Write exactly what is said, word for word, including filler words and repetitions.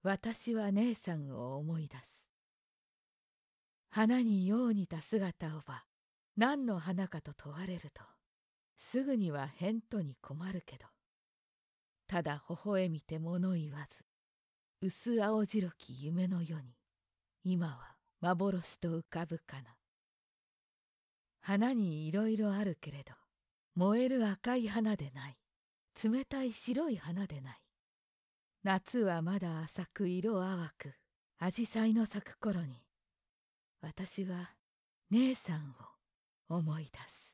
私は姉さんを思い出す。花によう似た姿をば何の花かと問われると、すぐには返答に困るけど、ただ微笑みて物言わず、薄青白き夢の世に、今は幻と浮かぶかな。花にいろいろあるけれど、燃える赤い花でない。冷たい白い花でない。夏はまだ浅く色淡く、紫陽花の咲く頃に、私は姉さんを思い出す。